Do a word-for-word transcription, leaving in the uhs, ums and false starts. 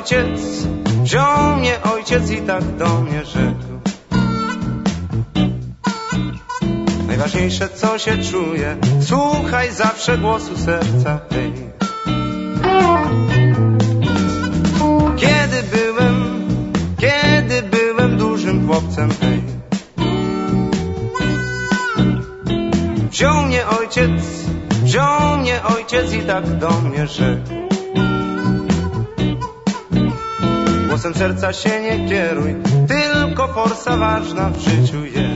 ojciec, wziął mnie ojciec i tak do mnie rzekł. Najważniejsze co się czuje, słuchaj zawsze głosu serca, hej. Kiedy byłem, kiedy byłem dużym chłopcem, hej. Wziął mnie ojciec, wziął mnie ojciec i tak do mnie rzekł. Głosem serca się nie kieruj, tylko forsa ważna w życiu jest.